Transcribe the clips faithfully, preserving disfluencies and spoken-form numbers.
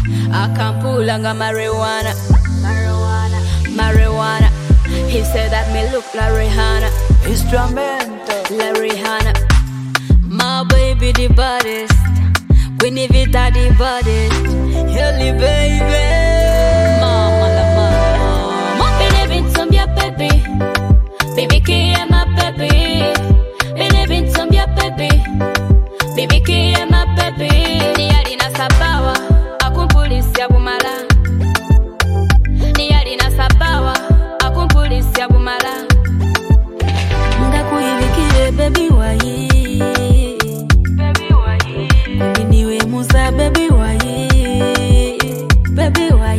Akampulanga marijuana, marijuana, marijuana. He said that me look like Rihanna, Instrumento, like Rihanna. My baby the baddest, Queen Evita the baddest, Helly baby. Mama la mama, my baby some ya baby, baby K my baby, baby some ya baby, baby K my baby. Ni alina sabawa, akumpolisi abumala. Ni alina sabawa, akumpolisi abumala. Nga kuivikire baby wayi. Baby why baby why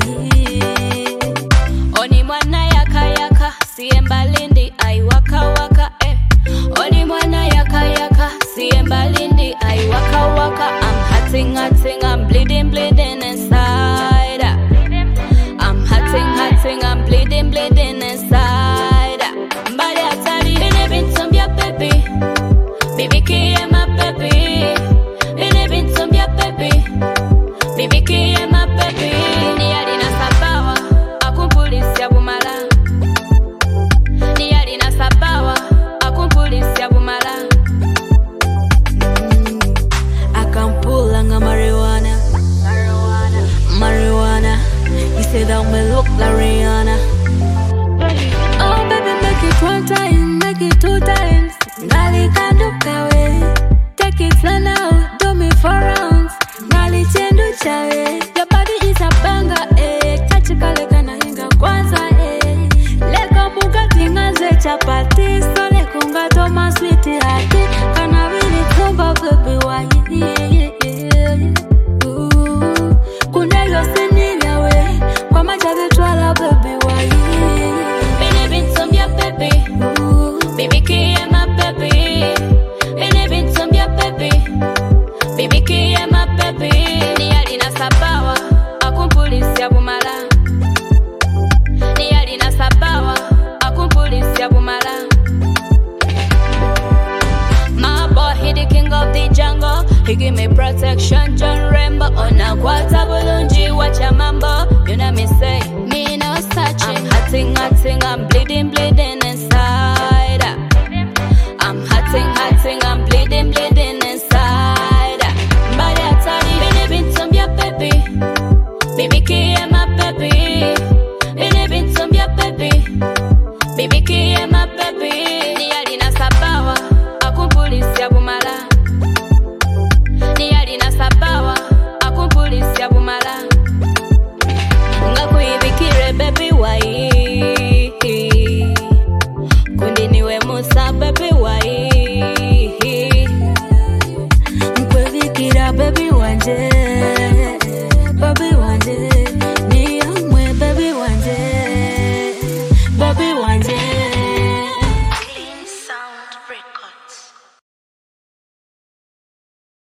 Oni mwana yaka yaka siemba lindi ai waka waka eh Oni mwana yaka yaka siemba lindi ai waka waka I'm hurting hurting I'm bleeding bleeding inside I'm hurting hurting I'm bleeding bleeding inside Mbali atari bine bintum ya baby Baby kie my baby Bine bintum ya baby Baby K my baby. Ni alina sabawa, akumpolisi abumala. Ni alina sabawa, akumpolisi abumala. Akampulanga marijuana, marijuana, marijuana. He said that me look like Rihanna. Oh baby, make it one time, make it two times. Ngali kanduka we, take it slow now, do me four rounds. Ngali chendu chawe, your body is a banger, eh. Kachika leka na hinga kwanza, eh. Leko muka tingaze chapati, so leko nga toma sweet hati. Kana vili kumba baby wa yeah, yeah, yeah. Ooh, kunde yosini yawe, kwa machazi twala baby wa yeah. Bini bintum ya baby, ooh, baby kie my baby. Bini bintum ya baby, baby kie my baby. Ni alina sabawa, akumpolisi abumala. Ni alina sabawa, akumpolisi abumala. My boy, he the king of the jungle. He give me protection, John Rambo. Ona kwata bulunji, watch a mambo. You know me say, me no searching. I'm hurting, hurting, I'm bleeding, bleeding inside. I'm hurting, hurting, I'm bleeding, bleeding inside. Mbali atari bine bintum ya baby, baby K my baby. Bine bintum ya baby, baby K my baby. Ni alina sabawa, akumpolisi abumala. Ni alina sabawa, akumpolisi abumala. Nga kuivikire baby wai, kundi niwe musa baby wai. Baby wanje